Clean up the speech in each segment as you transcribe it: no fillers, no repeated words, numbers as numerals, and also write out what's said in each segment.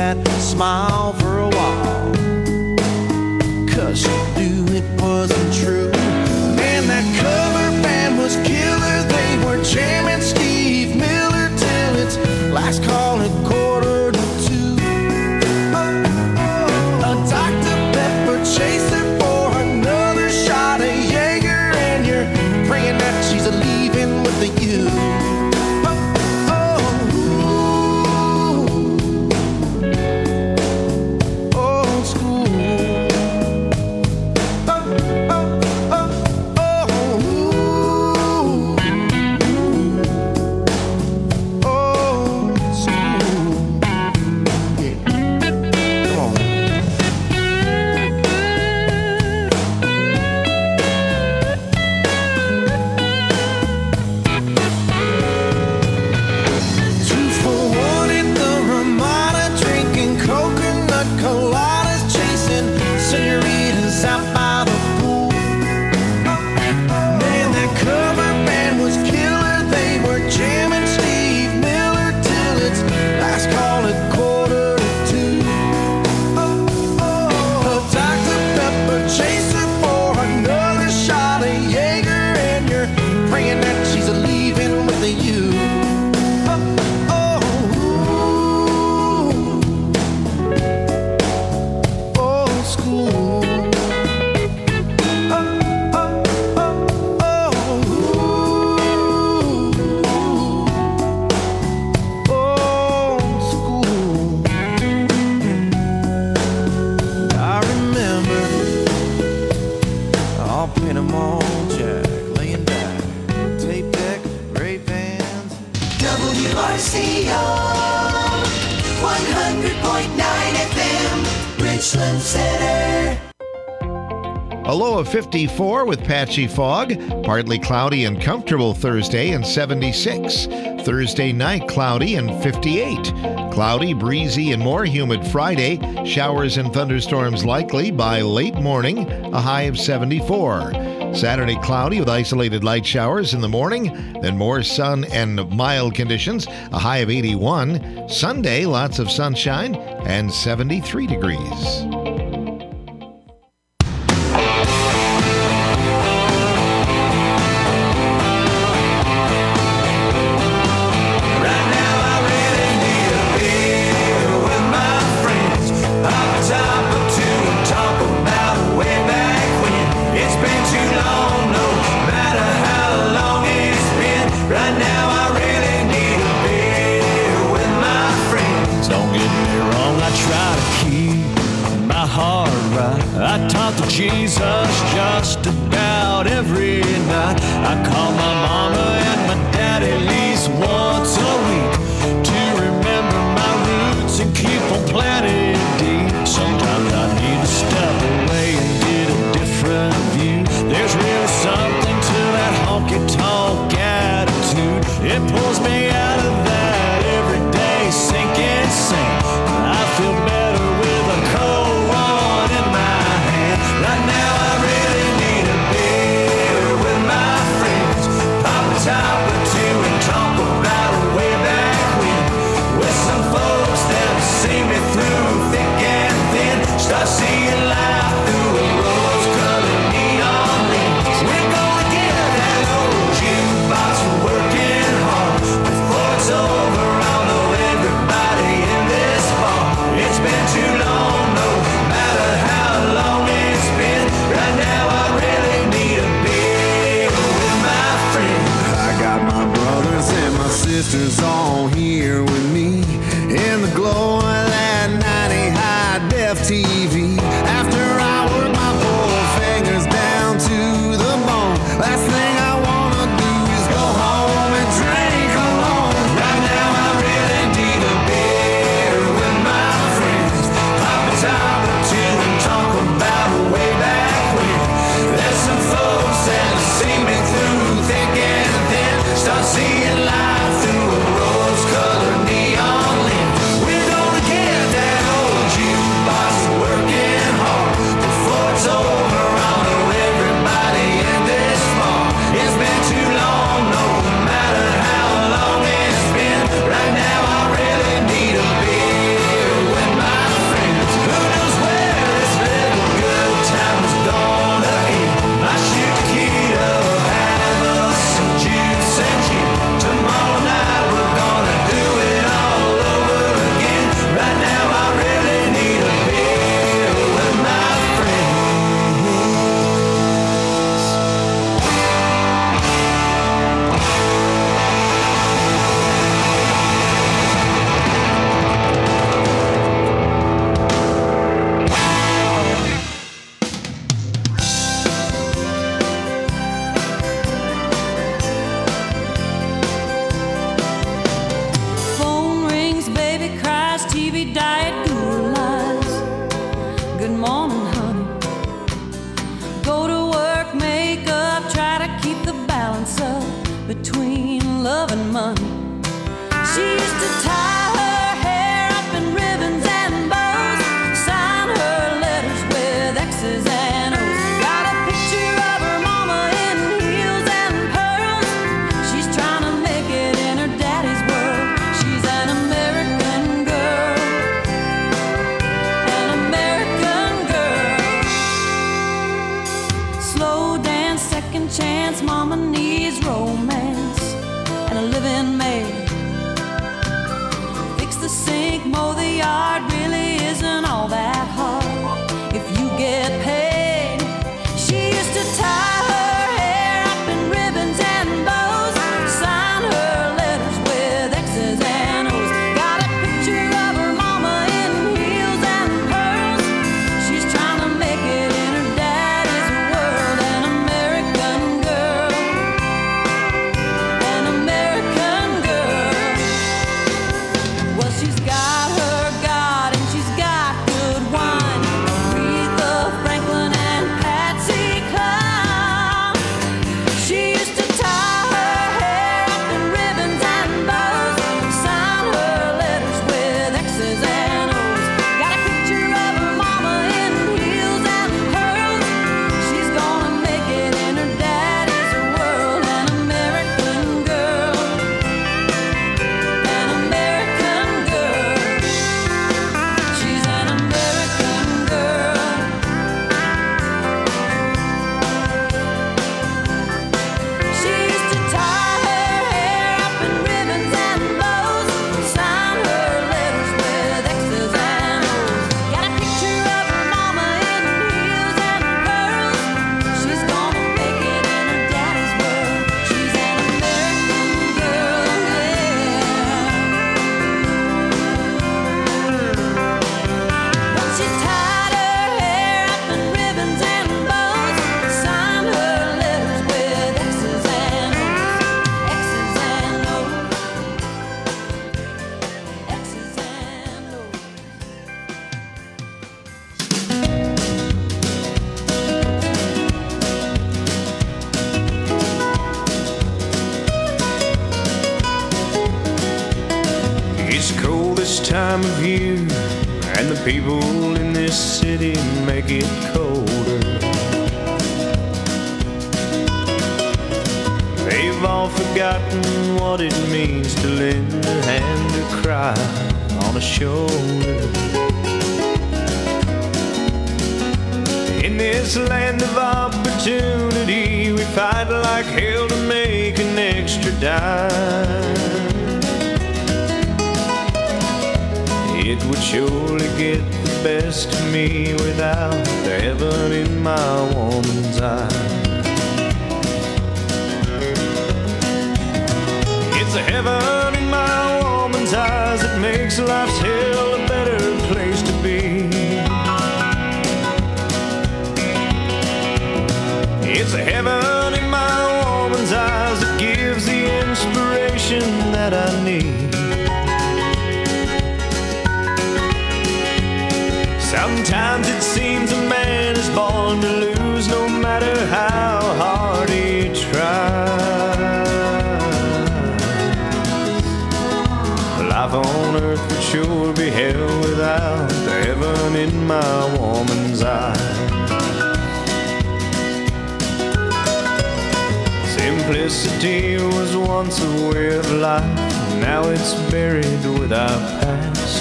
that smile for a while, 'cause she knew it wasn't true. Man, that cover band was killer. They were jamming Steve Miller till its last call at 1:45. A Dr. Pepper chaser for another shot of Jaeger, and you're praying that she's leaving with the you. A low of 54 with patchy fog, partly cloudy and comfortable Thursday and 76. Thursday night cloudy and 58. Cloudy, breezy, and more humid Friday. Showers and thunderstorms likely by late morning, a high of 74. Saturday cloudy with isolated light showers in the morning, then more sun and mild conditions, a high of 81. Sunday, lots of sunshine and 73 degrees. Jesus just about every night. I call my mama and my dad at least once a week to remember my roots and keep on planting deep. Sometimes I need to step away and get a different view. There's really something to that honky-tonk attitude. It pulls me out of that everyday sinking sand. I feel better with a cold one in my hand. Right now I really need a beer with my friends. Pop time of year, and the people in this city make it colder. They've all forgotten what it means to lend a hand or cry on a shoulder. In this land of opportunity, we fight like hell to make an extra dime. It would surely get the best of me without the heaven in my woman's eyes. It's a heaven in my woman's eyes that makes life's hell a better place to be. It's a heaven in my woman's eyes that gives the inspiration that I need. Sometimes it seems a man is born to lose no matter how hard he tries. Life on earth would sure be hell without the heaven in my woman's eyes. Simplicity was once a way of life, now it's buried with our past.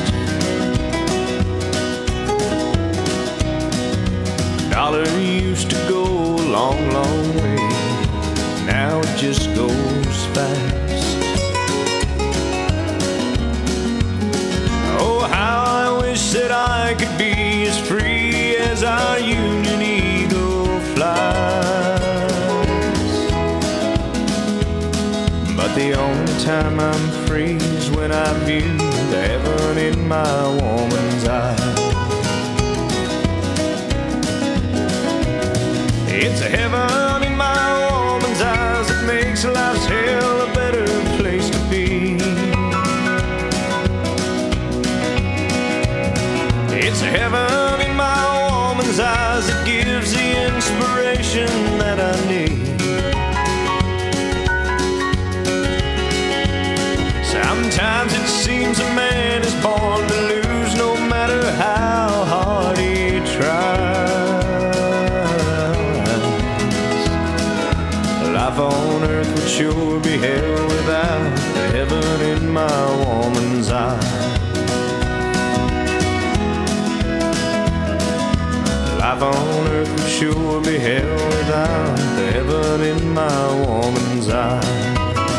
Dollar used to go a long, long way, now it just goes fast. Oh, how I wish that I could be as free as our Union Eagle flies. But the only time I'm free is when I view the heaven in my woman's eyes. It's a heaven in my woman's eyes that makes life's hell a better place to be. It's a heaven in my woman's eyes that gives the inspiration that I need. Sometimes it seems a man is born to lose no matter how hard he tries. Life on earth would sure be hell without the heaven in my woman's eyes. Life on earth would sure be hell without the heaven in my woman's eyes.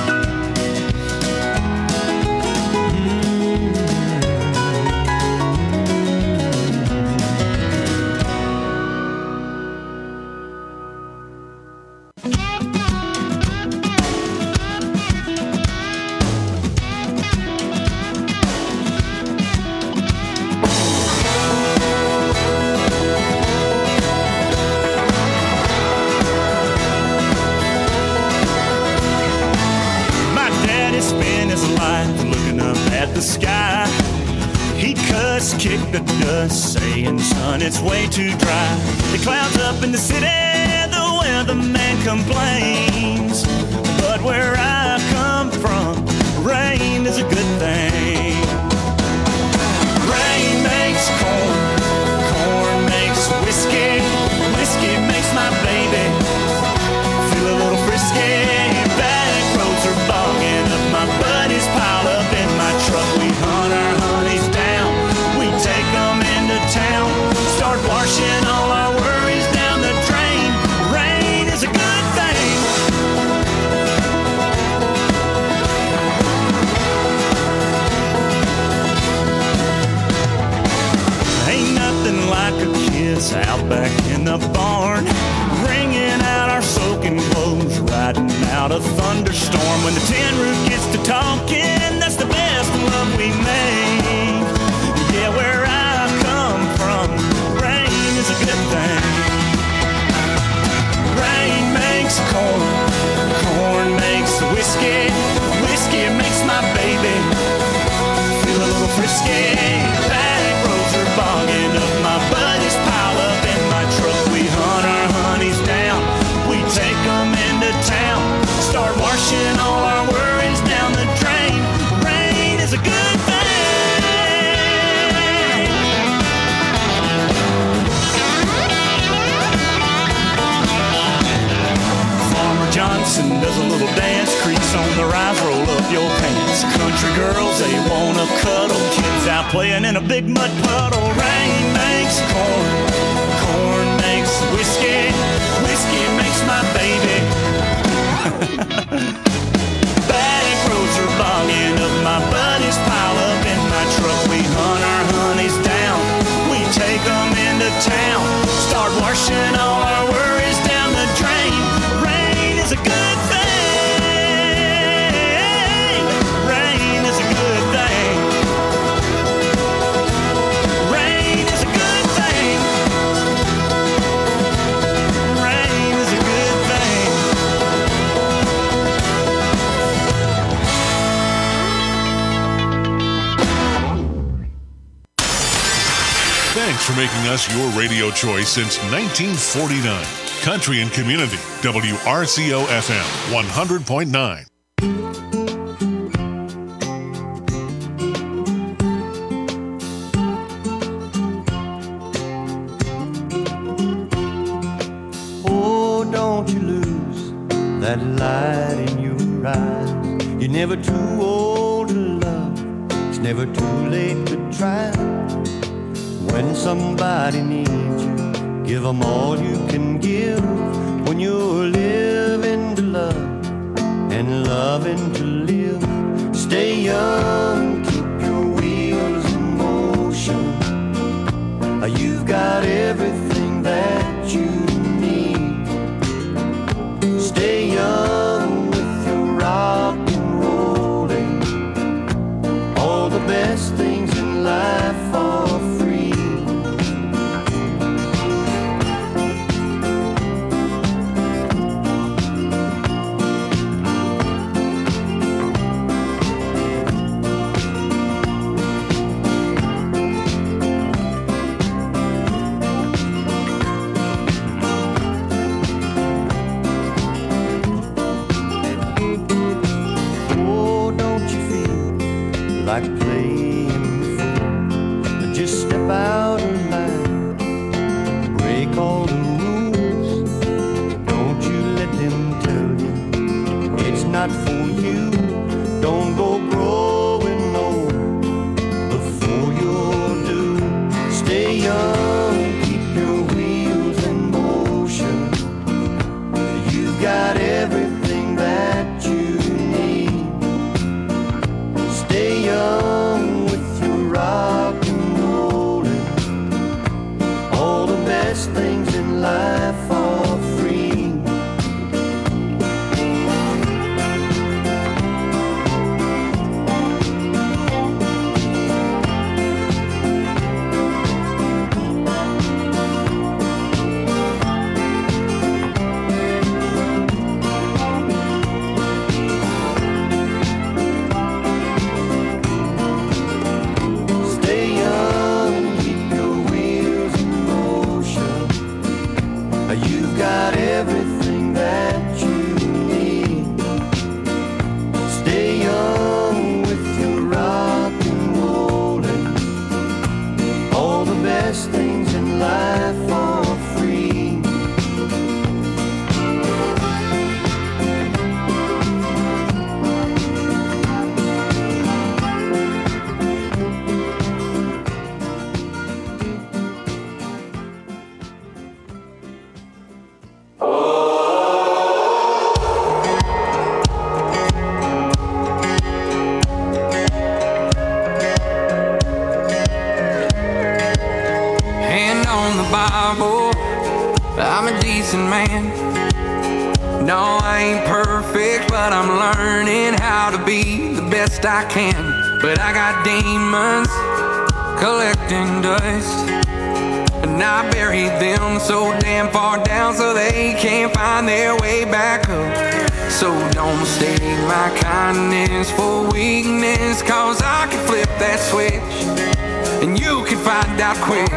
The sky, he cussed, kicked the dust, saying, son, it's way too dry. The clouds up in the city, the weatherman complains. But where I come from, rain is a good thing. Rain makes corn, corn makes whiskey, whiskey makes my baby feel a little frisky. Back roads are bogging up, my buddies pile up in my truck. We hunt our honeys down, we take them into town, start washing all our worries down the drain. Rain is a good thing. Ain't nothing like a kiss out back in the barn, wringing out our soaking clothes, riding out a thunderstorm. When the tin roof gets to talking, that's the best love we make. Yeah, where I come from, rain is a good thing. Rain makes corn, corn makes whiskey, whiskey makes my baby feel a little frisky. Back roads are bogging up, my buddies pile up in my truck. We hunt our honeys down, we take them into town, start washing all our worries down the drain. Rain is a good thing. now playing in a big mud puddle. Rain makes corn, corn makes whiskey, whiskey makes my baby. Back roads are bogging up, my buddies pile up in my truck. We hunt our honeys down, we take them into town, start washing all our worries down the drain. Rain is a good thing, rain is a good thing, rain is a good thing, rain is a good thing. Thanks for making us your radio choice since 1949. Country and Community, WRCO FM 100.9. Oh, don't you lose that light in your eyes. You're never too old to love. It's never too late to try. When somebody needs you, give them all you can give. When you're living to love and loving to live, stay young, keep your wheels in motion. You've got everything that you need. Stay young with your rock and rolling. All the best things in life are free. Like playing the fool, just step out of line, break all the rules. Don't you let them tell you it's not for you. Don't go growing old before you're due. Stay young, keep your wheels in motion. You've got everything that you need. Stay young with your rock and rollin'. All the best things in life are free. Got everything that you need. Stay young with your rock and rollin'. All the best things in life are free. I'm a decent man. No, I ain't perfect, but I'm learning how to be the best I can. But I got demons collecting dust, and I buried them so damn far down so they can't find their way back up. So don't mistake my kindness for weakness, 'cause I can flip that switch and you can find out quick.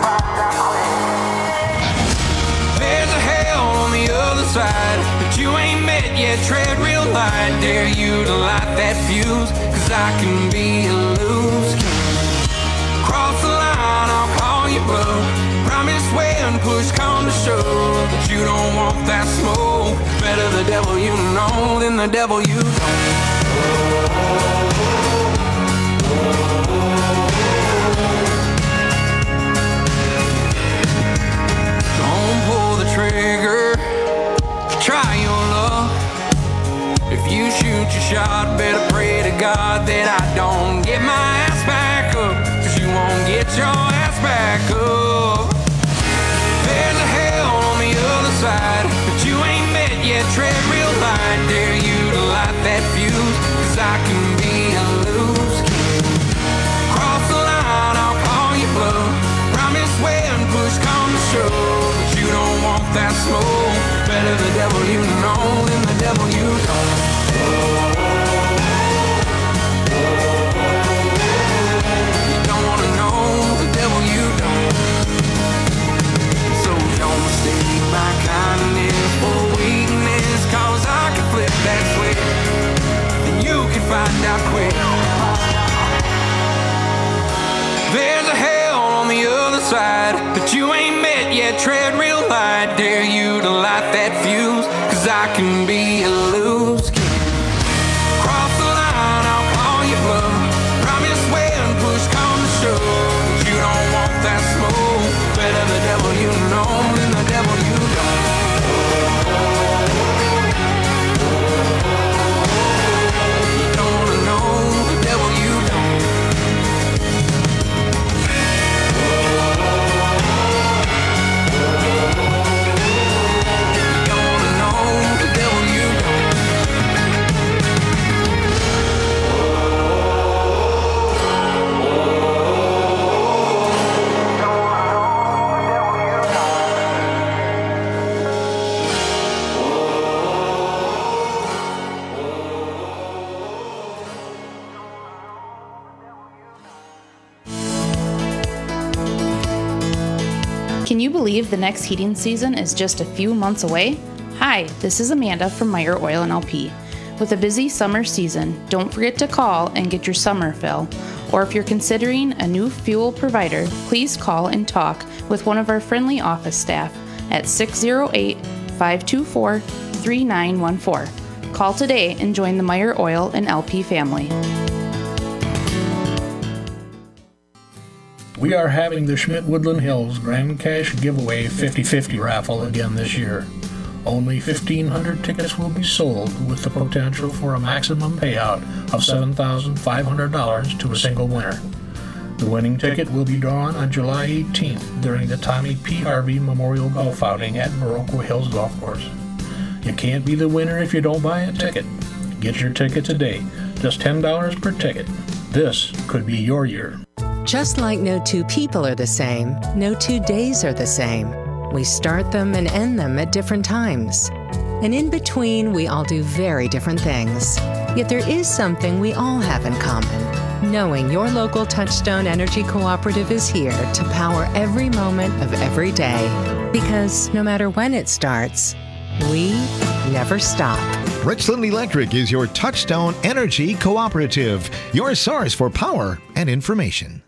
There's a hell on the other side that you ain't met yet. Tread real light, dare you to light that fuse, 'cause I can be a loose cannon. Cross the line, I'll call you bluff. Promise when push come to shove that you don't want that smoke. Better the devil you know than the devil you don't. get your ass back up. There's a hell on the other side that you ain't met yet. Tread real light, dare you to light that fuse, 'cause I can be a loose kid. Cross the line, I'll call you bluff. Promise when push come to shove, but you don't want that smoke. Better the devil you know than the devil you don't. You don't wanna know the devil you don't. So don't mistake my kindness for weakness, 'cause I can flip that switch and you can find out quick. There's a hell on the other side that you ain't met yet. Tread real light, dare you to light that fuse, 'cause I can be a loose kid. Cross the line, I'll call you bluff. Promise when push come to shove, but you don't want that smoke. Better the devil you know than the devil you don't. You don't wanna know the devil you don't. Can you believe the next heating season is just a few months away? Hi, this is Amanda from Meyer Oil and LP. With a busy summer season, don't forget to call and get your summer fill. Or if you're considering a new fuel provider, please call and talk with one of our friendly office staff at 608-524-3914. Call today and join the Meyer Oil and LP family. We are having the Schmidt Woodland Hills Grand Cash Giveaway 50/50 raffle again this year. Only 1,500 tickets will be sold, with the potential for a maximum payout of $7,500 to a single winner. The winning ticket will be drawn on July 18th during the Tommy P. Harvey Memorial Golf Outing at Baroque Hills Golf Course. You can't be the winner if you don't buy a ticket. Get your ticket today, just $10 per ticket. This could be your year. Just like no two people are the same, no 2 days are the same. We start them and end them at different times. And in between, we all do very different things. Yet there is something we all have in common. Knowing your local Touchstone Energy Cooperative is here to power every moment of every day. Because no matter when it starts, we never stop. Richland Electric is your Touchstone Energy Cooperative, your source for power and information.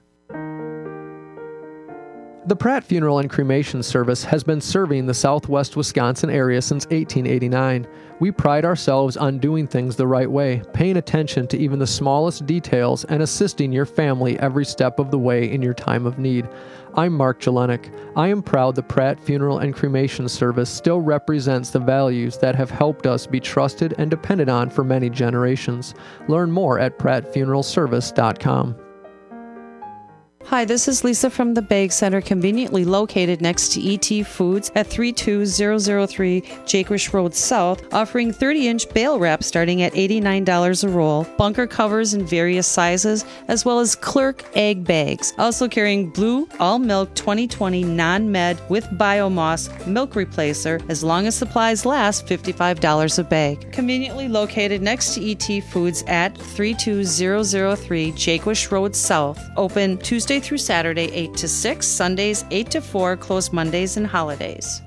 The Pratt Funeral and Cremation Service has been serving the southwest Wisconsin area since 1889. We pride ourselves on doing things the right way, paying attention to even the smallest details, and assisting your family every step of the way in your time of need. I'm Mark Jelenik. I am proud the Pratt Funeral and Cremation Service still represents the values that have helped us be trusted and depended on for many generations. Learn more at prattfuneralservice.com. Hi, this is Lisa from the Bag Center, conveniently located next to ET Foods at 32003 Jaquish Road South, offering 30-inch bale wrap starting at $89 a roll, bunker covers in various sizes, as well as clerk egg bags. Also carrying Blue All Milk 2020 Non-Med with Biomoss milk replacer, as long as supplies last, $55 a bag. Conveniently located next to ET Foods at 32003 Jaquish Road South, open Tuesday through Saturday 8 to 6, Sundays 8 to 4, closed Mondays and holidays.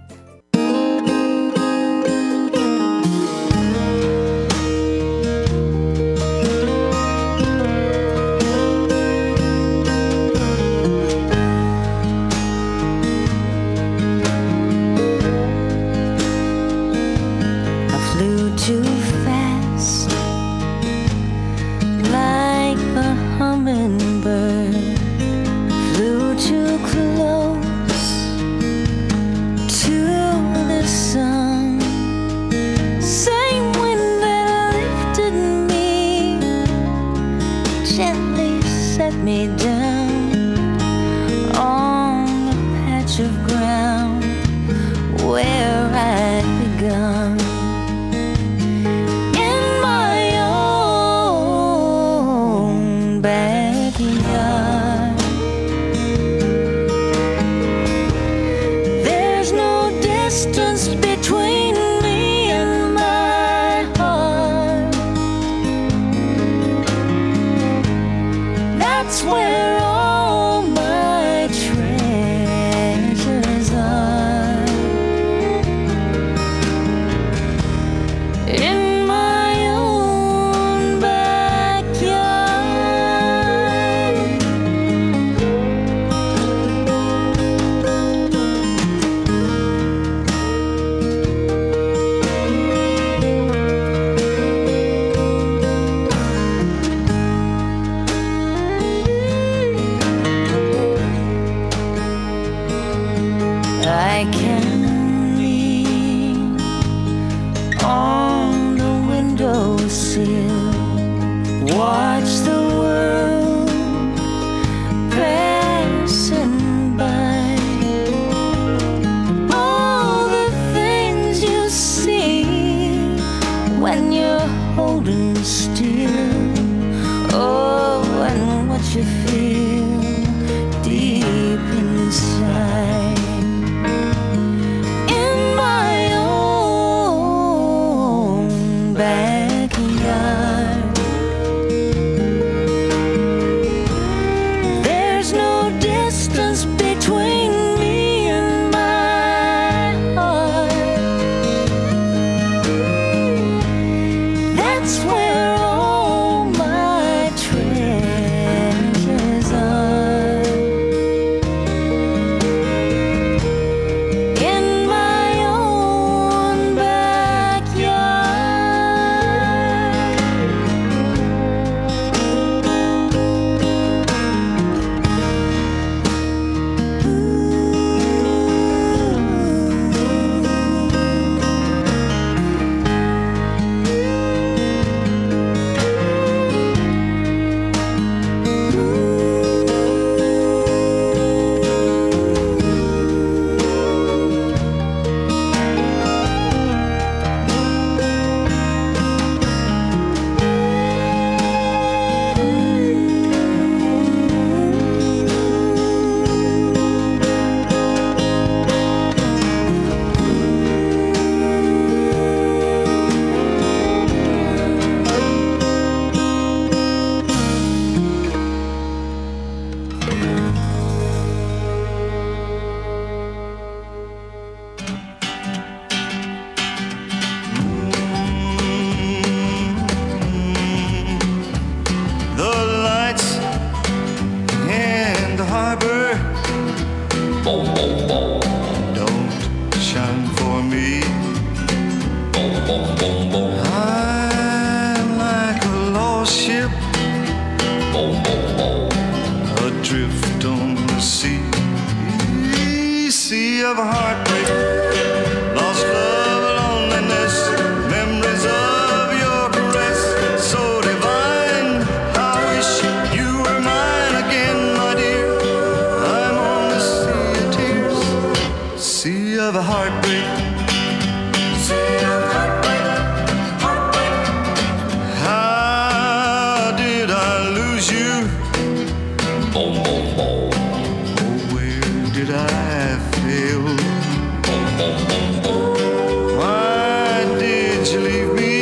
I flew too fast, like a hummingbird. Flew too close to I can lean on the windowsill, watch the world passing by. All the things you see when you're holding still, oh, and what you feel deep inside. In my own backyard, there's no distance between me and my heart. That's where all my treasures are. In my own The lights in the harbor don't shine for me. I'm like a lost ship adrift on the sea, sea of heartbreak, lost love, loneliness, memories of your caress, so divine. I wish you were mine again, my dear. I'm on the sea of tears, sea of heartbreak, sea of heartbreak, heartbreak. How did I lose you? Oh, where did I fail? Why did you leave me?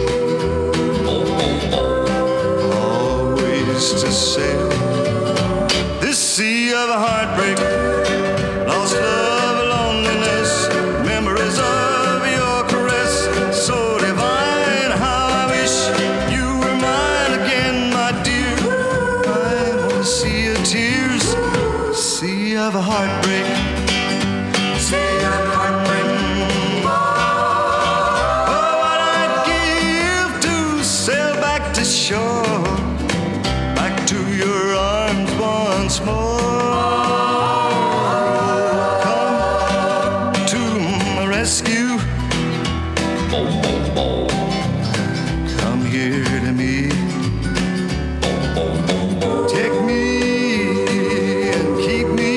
Always to sail this sea of heartbreak, lost love, loneliness, memories of your caress, so divine. How I wish you were mine again, my dear. I'm on a sea of tears, sea of heartbreak, sea of heartbreak. Oh, what I'd give to sail back to shore, back to your arms once more. Come to my rescue, come here to me, take me and keep me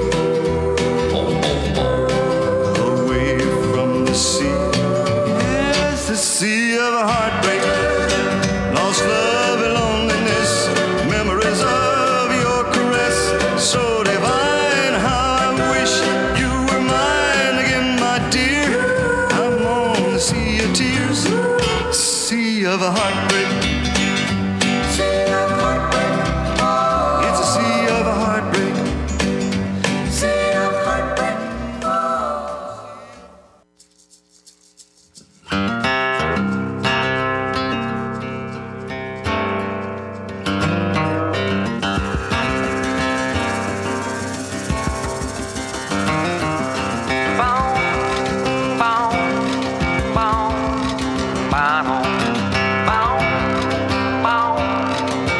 away from the sea. Yes, the sea of heartbreak, lost love and loneliness, memories of your caress, so divine. How I wish you were mine again, my dear. I'm on the sea of tears, sea of heartbreak, sea of heartbreak. It's a sea of heartbreak, sea of heartbreak.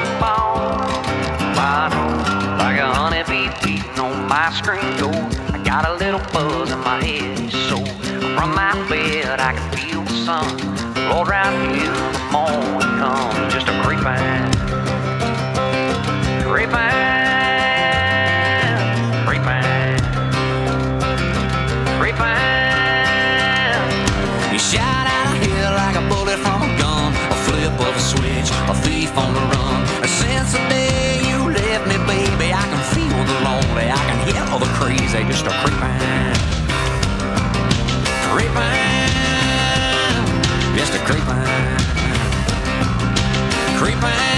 Like a honeybee beating on my screen door. I Got a little buzz in my head, so from my bed I can feel the sun. Lord, right here the morning comes, just a creeping, creeping, creeping, creeping. You shot out of here like a bullet from a gun, a flip of a switch, a thief on the run. Since the day you left me, baby, I can feel the lonely, I can hear all the crazy, just a creeping, creeping, just a creeping, creeping.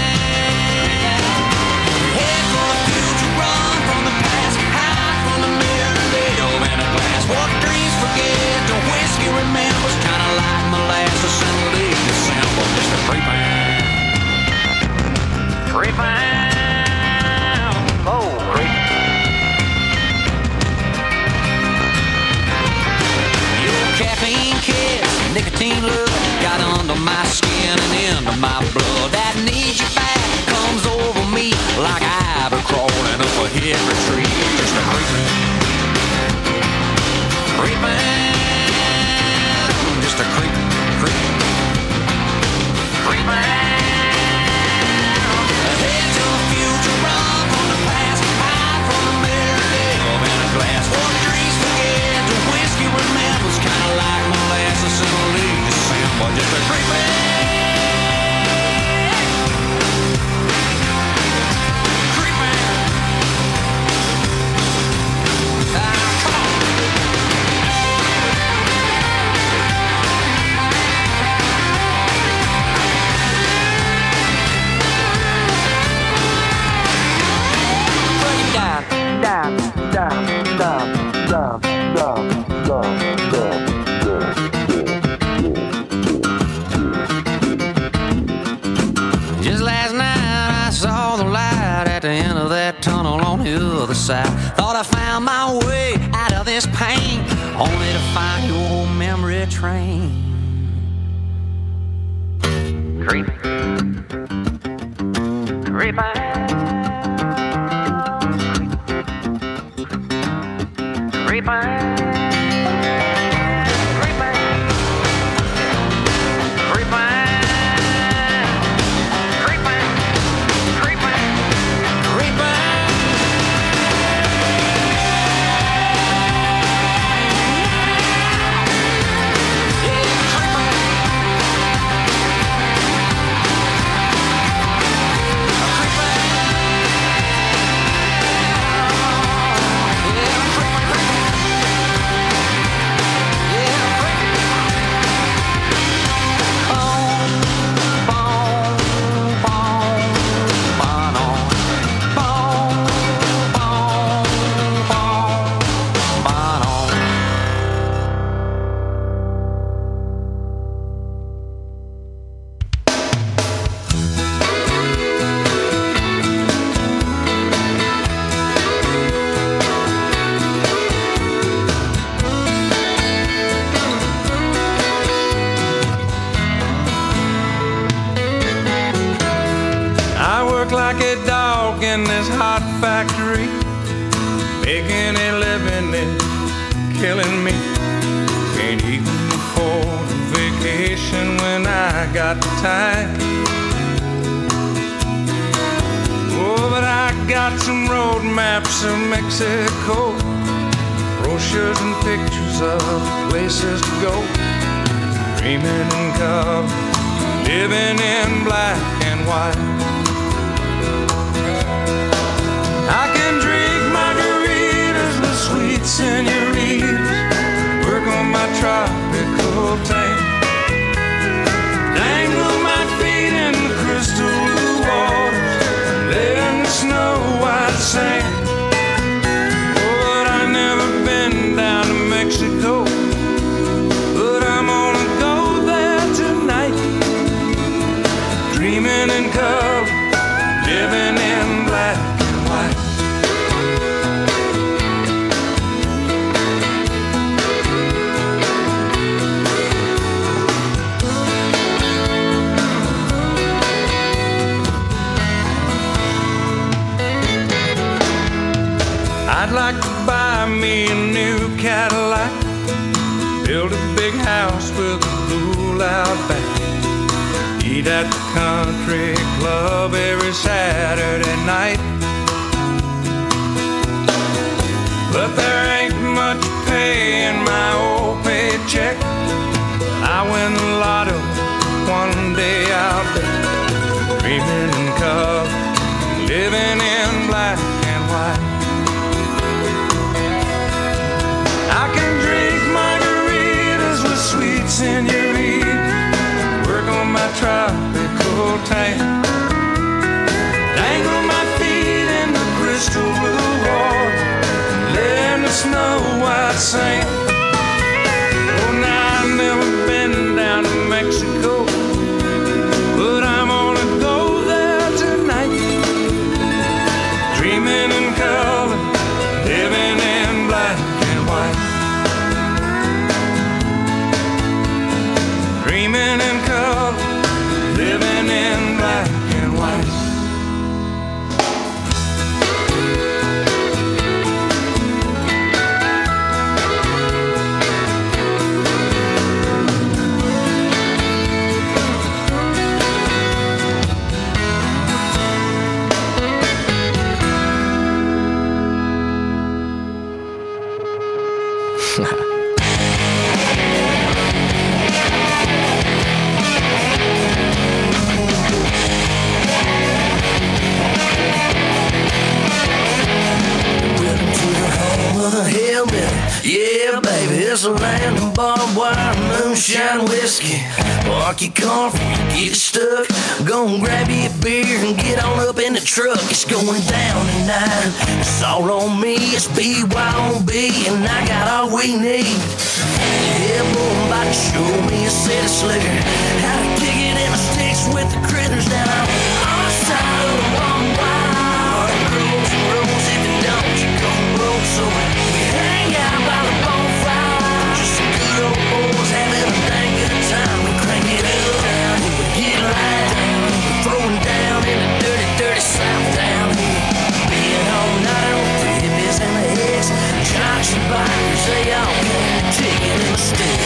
Head for the future, run from the past, hide from the mirror, live in a glass. What dreams forget, the whiskey remembers, kinda like molasses in late December, just a creeping, creeping, oh, creeping. Your caffeine kiss, nicotine love, got under my skin and into my blood. That needs you back comes over me like ivy crawling up a hickory tree. Just a creeping, creeping, just a creeping, creeping, creeping. Head to the future, run from the past, hide from the mirror, live in a glass. What dreams forget, the whiskey remembers, kinda like molasses in late December. Just a creeping, creeping. Come on. Break it down, down, down, down, down, down, down, down. Just last night I saw the light at the end of that tunnel on the other side. Thought I found my way out of this pain, only to find your old memory train. Creeping, creeping, creeping. Like a dog in this hot factory, making a living and killing me. Can't even afford a vacation when I got the time. Oh, but I got some road maps of Mexico, brochures and pictures of places to go. Dreaming in color, living in black and white. I can drink margaritas with sweet senoritas, work on my tropical tank, dangle my feet in the crystal blue waters, lay in the snow white sand. Oh, but I've never been down to Mexico, but I'm gonna go there tonight, dreaming in color, living in black and white. I I'd like to buy me a new Cadillac, build a big house with a pool out back, eat at the country club every Saturday night. But there ain't much pay in my old paycheck. I win the lotto one day out there, dreaming in color, living in black and white. I can drink margaritas with sweet senorita, work on my tropical tan, dangle my feet in the crystal blue water, lay in the snow white sand. Oh, now I've never been down to Mexico, but I'm gonna go there tonight, dreaming in color, living in black and white. Dreaming in color, living in black and white. Yeah, baby, it's a land of barbed wire, moonshine whiskey. Park your car before you get stuck. Go and grab you a beer and get on up in the truck. It's going down tonight. It's all on me. It's BYOB, and I got all we need. Yeah, boy, I'm about to show me a city slicker, how to kick it in the sticks with the critters down on our side of the one wire. It grows and rolls. If it don't, you gon' roll. So we hang out by the bonfire, just some good old boys having a dang good time. We crank it up down here, we get light down, we're throwing down in the dirty, dirty South down here. Being all night on hippies and the hicks, jocks and bikers, they all come taking in the stick.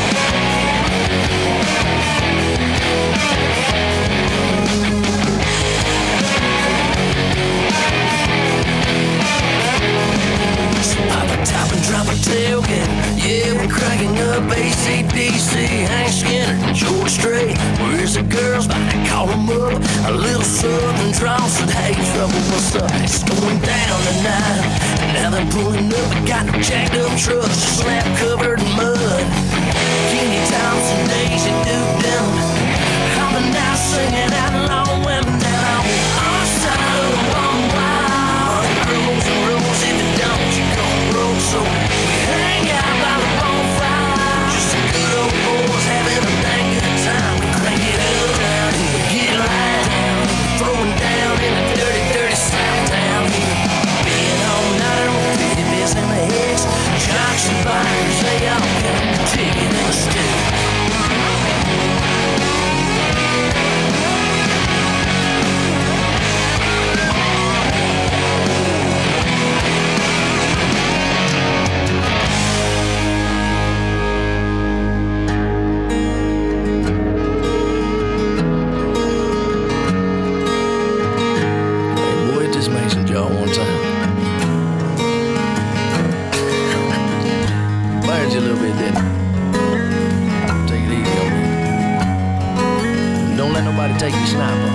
Pop a top and drop a tailgate. Yeah, we're cracking up AC/DC, Hank Skinner, George Strait. Where's the girls? About to call them up. A little southern drawl said, hey, trouble, what's up? It's going down tonight. Now they're pulling up and got them jacked up trucks, slap covered in mud. Kenny Thompson, Daisy Duke Dillon, hopping out, singing out long women down on our side of the one wire. It grows and rolls. If it don't, you gon' roll. So we hang out by the bonfire, just some good old boys having a dang good time. We crank it up down here, we get light down, throwing down in the dirty, dirty South down here. Being all night on the hippies and the hicks, jocks and bikers, they all come taking in the stick. Take your sniper.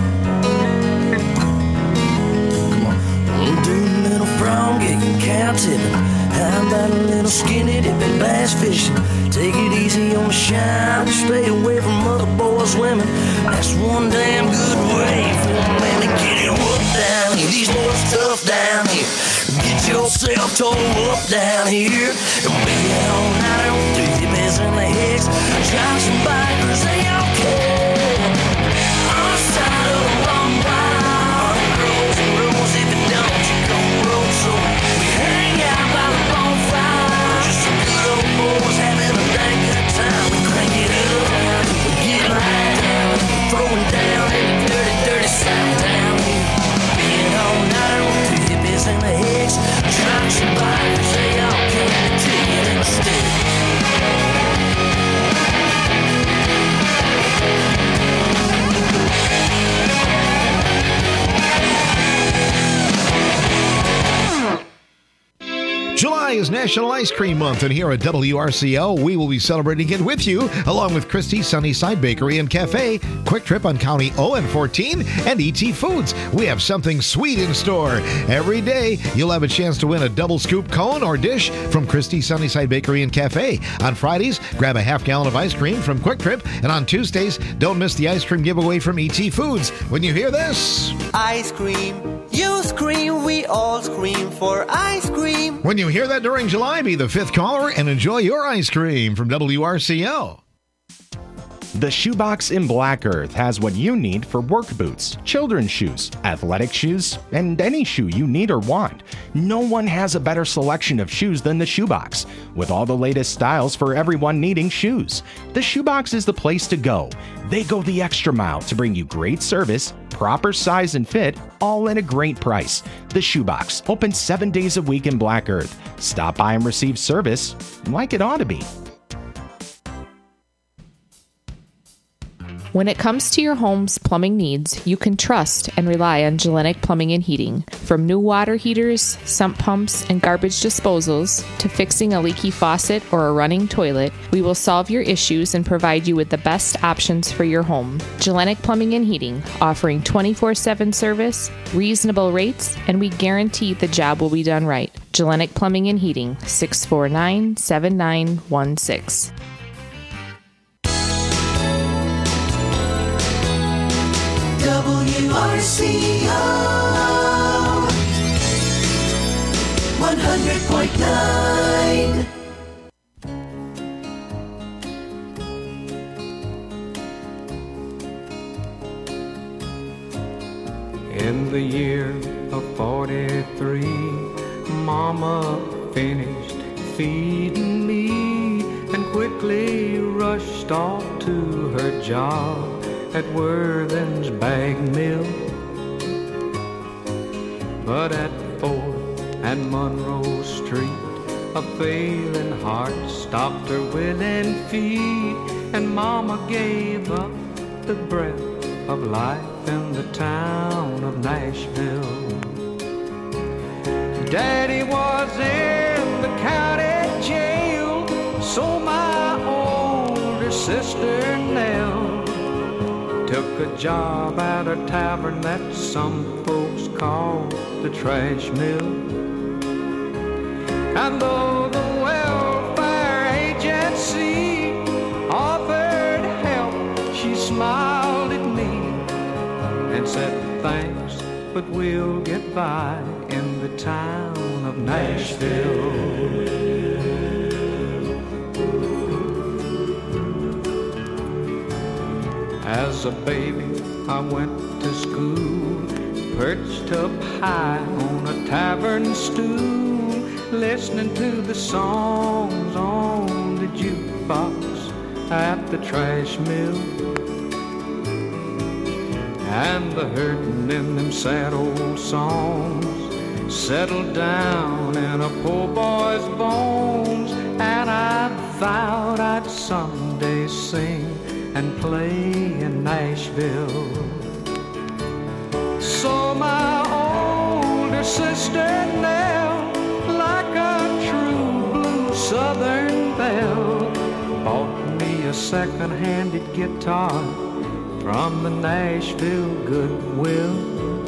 Come on. We'll do a little frog gigging, cow tipping. How about a little skinny dipping, bass fishing? Take it easy on the shine, stay away from other boys' women. That's one damn good way for a man to get it whooped down here. These boys tough down here. Get yourself tore up down here. And be all night on the hippies and the hicks, jocks and bikers, they all care. Side of the wrong wire, it grows and rolls. If it don't, you gon' roll. So we hang out by the bonfire, just some good old boys having a dang good time. We crank it up down, we get light down, throwing down in the dirty, dirty South down here. Being all night on the hippies and the hicks, trying July is National Ice Cream Month, and here at WRCO, we will be celebrating it with you, along with Christie's Sunnyside Bakery and Cafe, Quick Trip on County ON14, and ET Foods. We have something sweet in store. Every day, you'll have a chance to win a double scoop cone or dish from Christie's Sunnyside Bakery and Cafe. On Fridays, grab a half gallon of ice cream from Quick Trip, and on Tuesdays, don't miss the ice cream giveaway from ET Foods. When you hear this, ice cream, you scream, we all scream for ice cream. When you hear that during July, be the fifth caller and enjoy your ice cream from WRCO. The Shoebox in Black Earth has what you need for work boots, children's shoes, athletic shoes, and any shoe you need or want. No one has a better selection of shoes than the Shoebox, with all the latest styles for everyone needing shoes. The Shoebox is the place to go. They go the extra mile to bring you great service, proper size and fit, all at a great price. The Shoebox, open 7 days a week in Black Earth. Stop by and receive service like it ought to be. When it comes to your home's plumbing needs, you can trust and rely on Gellenic Plumbing and Heating. From new water heaters, sump pumps, and garbage disposals, to fixing a leaky faucet or a running toilet, we will solve your issues and provide you with the best options for your home. Gellenic Plumbing and Heating, offering 24/7 service, reasonable rates, and we guarantee the job will be done right. Gellenic Plumbing and Heating, 649-7916. WRCO 100.9. In the year of 43, Mama finished feeding me and quickly rushed off to her job at Worthen's Bag Mill. But at 4th and Monroe Street, a failing heart stopped her willing feet, and Mama gave up the breath of life in the town of Nashville. Daddy was in the county jail, so my older sister Nell took a job at a tavern that some folks call the Trash Mill. And though the welfare agency offered help, she smiled at me and said, "Thanks, but we'll get by in the town of Nashville." As a baby, I went to school, perched up high on a tavern stool, listening to the songs on the jukebox at the Trash Mill. And the hurtin' in them sad old songs settled down in a poor boy's bones, and I vowed I'd someday sing and play in Nashville. So my older sister Nell, like a true blue southern belle, bought me a second-handed guitar from the Nashville Goodwill.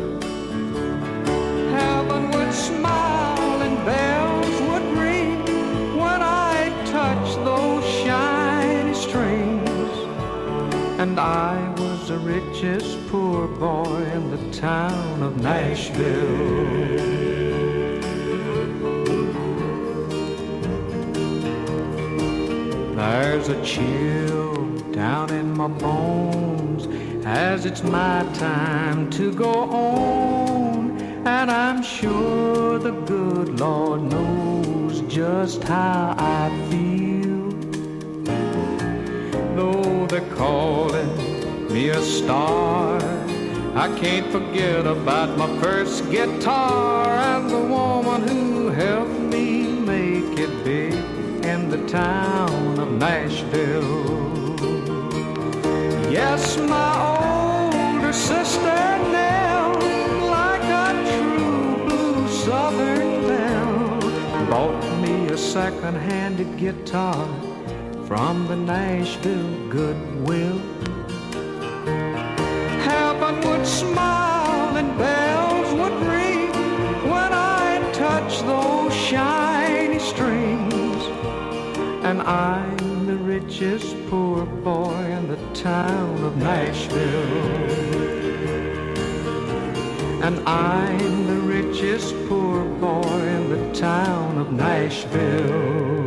Heaven would smile and bells would ring when I touched those shiny strings, and I was the richest poor boy in the town of Nashville. There's a chill down in my bones as it's my time to go on, and I'm sure the good Lord knows just how I feel. Though they're calling me a star, I can't forget about my first guitar and the woman who helped me make it big in the town of Nashville. Yes, my older sister Nell, like a true blue southern belle, bought second-handed guitar from the Nashville Goodwill. Heaven would smile and bells would ring when I touch those shiny strings. And I'm the richest poor boy in the town of Nashville. And I'm the richest poor boy in the town of Nashville.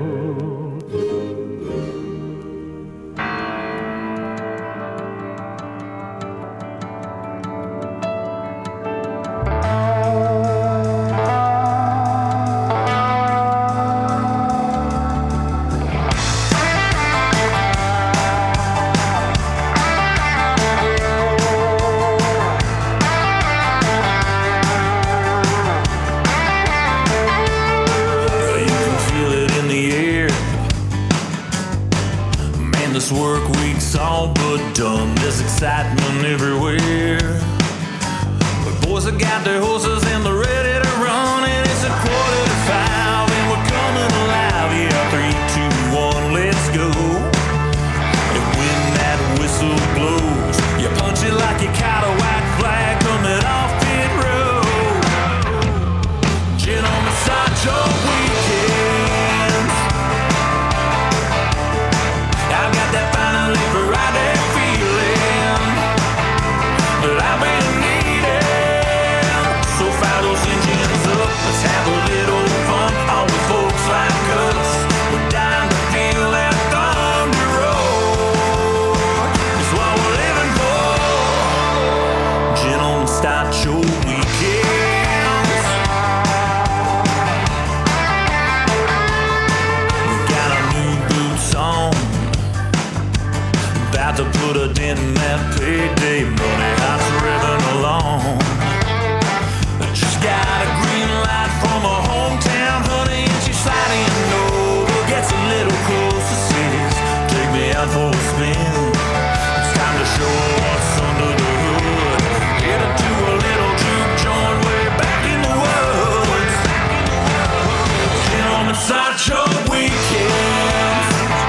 Work week's all but done. There's excitement everywhere. But boys have got their horses and they're ready to run. And it's 4:45 and we're coming alive. Yeah, 3, 2, 1, let's go. And when that whistle blows, you punch it like you caught a white flag coming off pit road. Gentlemen, start your weekends. I've got that finally Friday feeling that I've been needing. So fire those engines up, let's have a little fun. All the folks like us, we're dying to feel that thunder roll. It's what we're living for. Gentlemen, start your weekends. We got our new boots on, about to put a dent in that payday money. House ripping along. I just got a green light from a hometown honey, and she's sliding over. Gets a little closer, says, take me out for a spin. It's time to show her what's under the hood. Headed to a little juke joint way back in the woods. Gentlemen, start your weekends.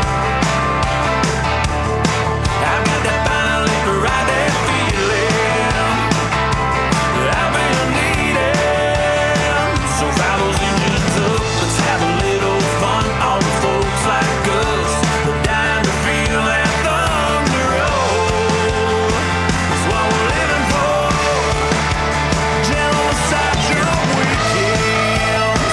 I've got that finally Friday feeling that I've been needing. So fire those engines up, let's have a little fun. All the folks like us, we're dying to feel that thunder roll. That's what we're living for. Gentlemen, start your weekends.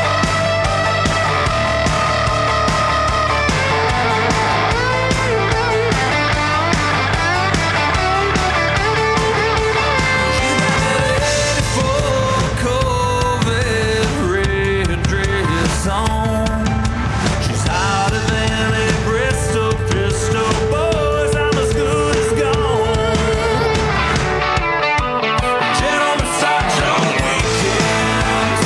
She's hotter than a Bristol pistol. Boys, I'm as good as gone. Gentlemen, start your weekends.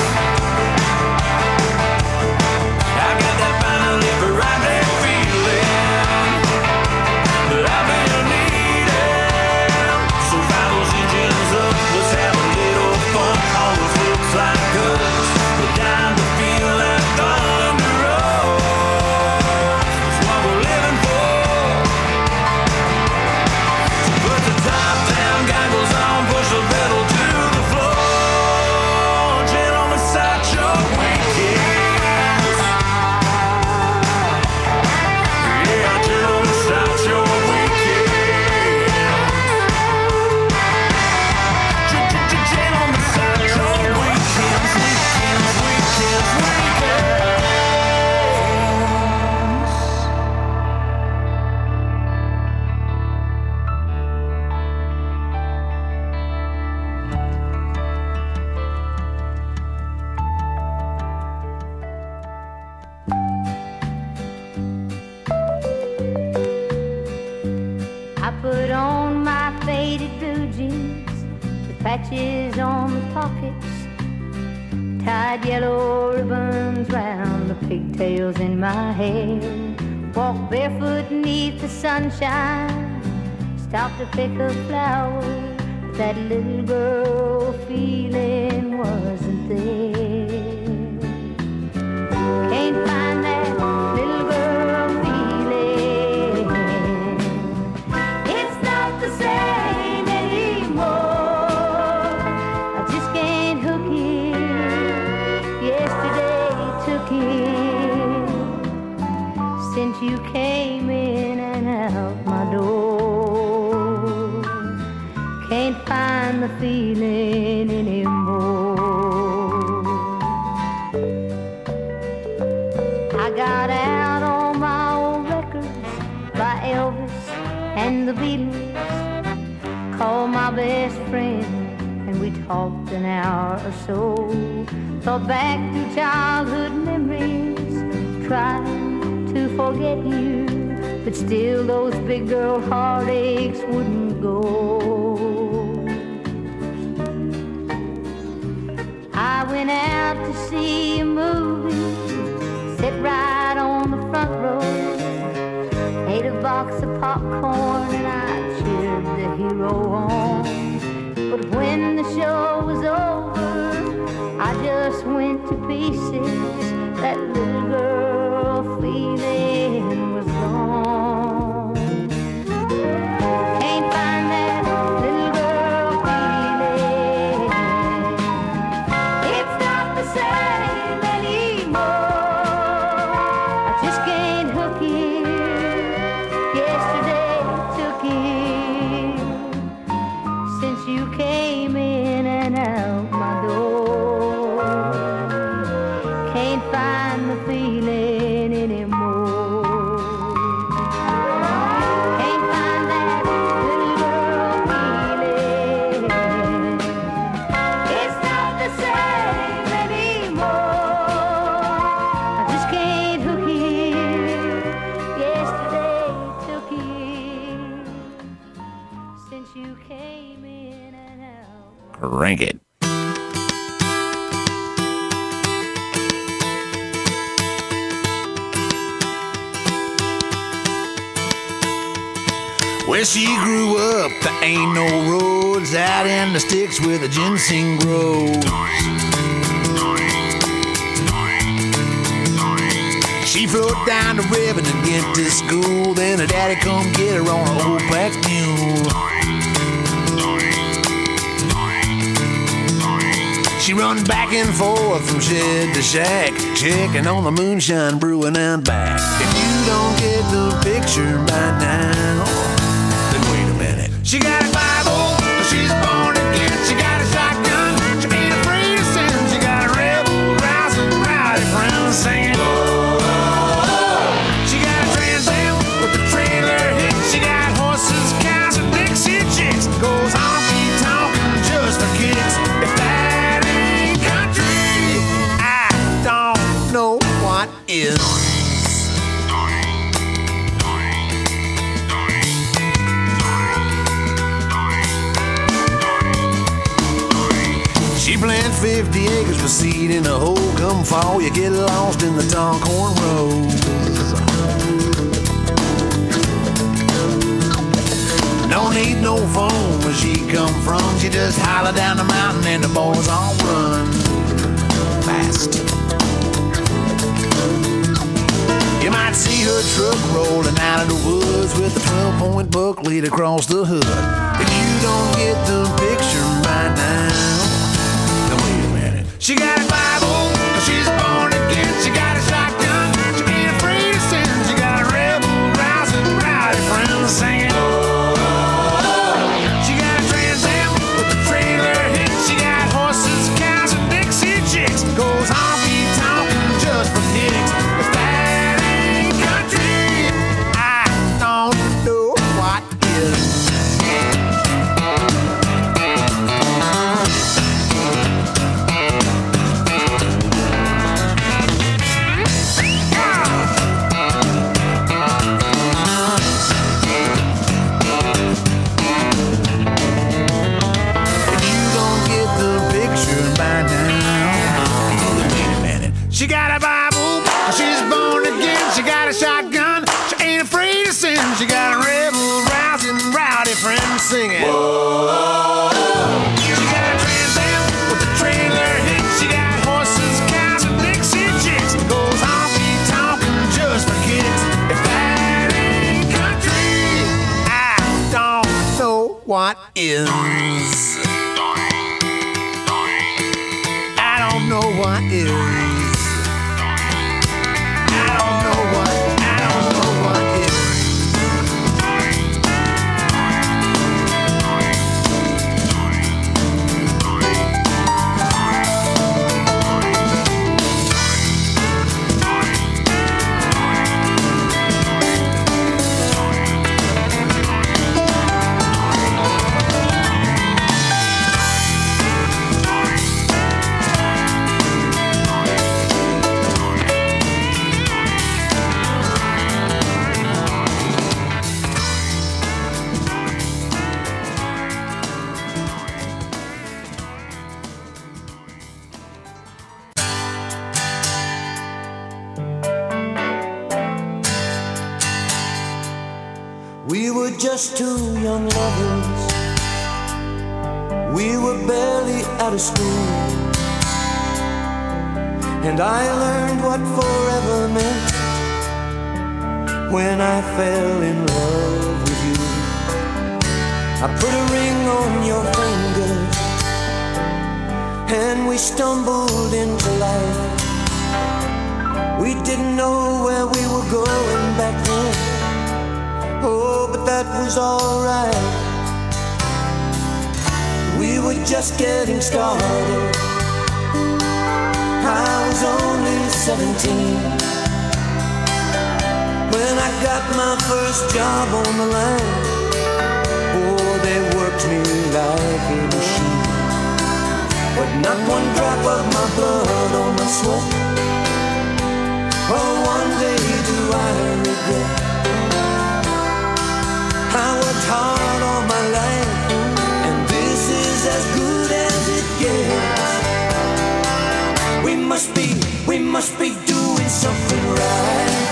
I got that finally Friday feeling that I've been needing. So fire those engines up, let's have a little fun. All the folks like us, we're dying to feel that thunder roll. It's what we're living for. So put the top down, goggles on, push the pedal to the floor. Gentlemen, start your weekends. Yeah, gentlemen, start your weekends. Gentlemen, start your weekends, weekends, weekends, weekends. I put on my faded blue jeans with patches on the pockets, tied yellow ribbons round the pigtails in my hair, walked barefoot beneath the sunshine, stopped to pick a flower, but that little girl feeling wasn't there. Can't find hooking since you came in and out my door. Can't find the feeling anymore. I got out all my old records by Elvis and the Beatles. Called my best friend and we talked an hour or so. Thought back to childhood memories, tried to forget you, but still those big girl heartaches wouldn't go. I went out to see a movie, sit right on the front row, ate a box of popcorn and I cheered the hero on. But when the show was over, I just went to pieces. That little girl feeling was gone. Can't find that little girl feeling. It's not the same anymore. I just can't hook it. Yesterday took it since you came in and out my door. Can't find the feeling anymore. Can't find that little girl feeling. It's not the same anymore. I just can't hook it. Yesterday took it since you came in and out. Crank it. Where she grew up, there ain't no roads out in the sticks where the ginseng grows. She floated down the river and get to school. Then her daddy come get her on an old pack mule. She run back and forth from shed to shack, checking on the moonshine brewing and back. If you don't get the picture by now, then wait a minute. She got a Bible, she's born again. She got a shotgun, she ain't afraid of sin. She got a rebel, rousing, rowdy friends singing. She got a Trans Am with a trailer hitch. She got horses, cows, and Dixie chicks. Goes honky tonkin' just for kicks. If that ain't country, I don't know what is. She planted 50 acres with seed in a hole. Come fall, you get lost in the tall corn rows. Don't need no phone where she come from. She just holler down the mountain and the boys all run fast. You might see her truck rolling out of the woods with a 12-point buck lead across the hood. If you don't get the picture by now, then wait a minute. She got a Bible, she's born again. She got a shotgun, she ain't afraid of sin. She got a rebel, rousing, rowdy friends singing. She got a Trans Am with a trailer hitch. She got horses, cows, and Dixie chicks. Goes honky tonkin' just for kicks. If that ain't country, I don't know what is. She got a Bible, she's born again. She got a shotgun, she ain't afraid of sin. She got a rebel, rousing, rowdy friends singing. Whoa. She got a Trans Am with a trailer hitch. She got horses, cows, and Dixie chicks. Goes honky tonkin' just for kicks. If that ain't country, I don't know what is. I don't know what is. were just two young lovers. We were barely out of school, and I learned what forever meant when I fell in love with you. I put a ring on your finger, and we stumbled into life. We didn't know where we were going back then. Oh, but that was alright. We were just getting started. I was only 17 when I got my first job on the line. Oh, they worked me like a machine, but not one drop of my blood or my sweat. Oh, one day do I regret. I worked hard all my life, and this is as good as it gets. We must be doing something right.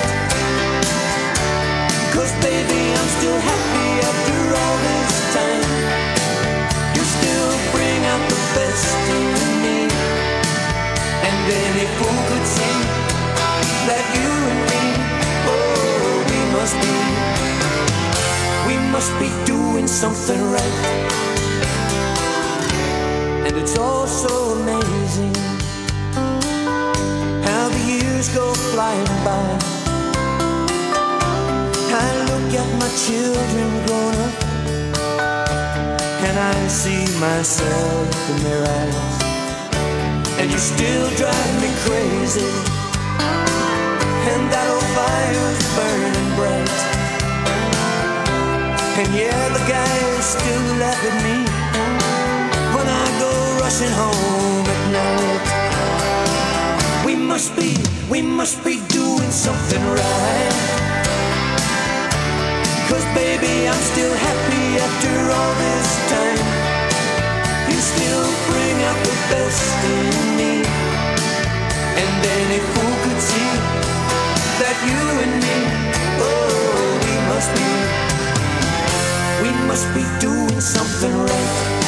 'Cause baby, I'm still happy after all this time. You still bring out the best in me, and any fool could see that you and me, oh, we must be doing something right. And it's all so amazing how the years go flying by. I look at my children grown up, and I see myself in their eyes. And you still drive me crazy, and that old fire's burning bright. And yeah, the guys still laugh at me when I go rushing home at night. We must be doing something right. 'Cause baby, I'm still happy after all this time. You still bring out the best in me, and any fool could see that you and me, oh, we must be doing something right.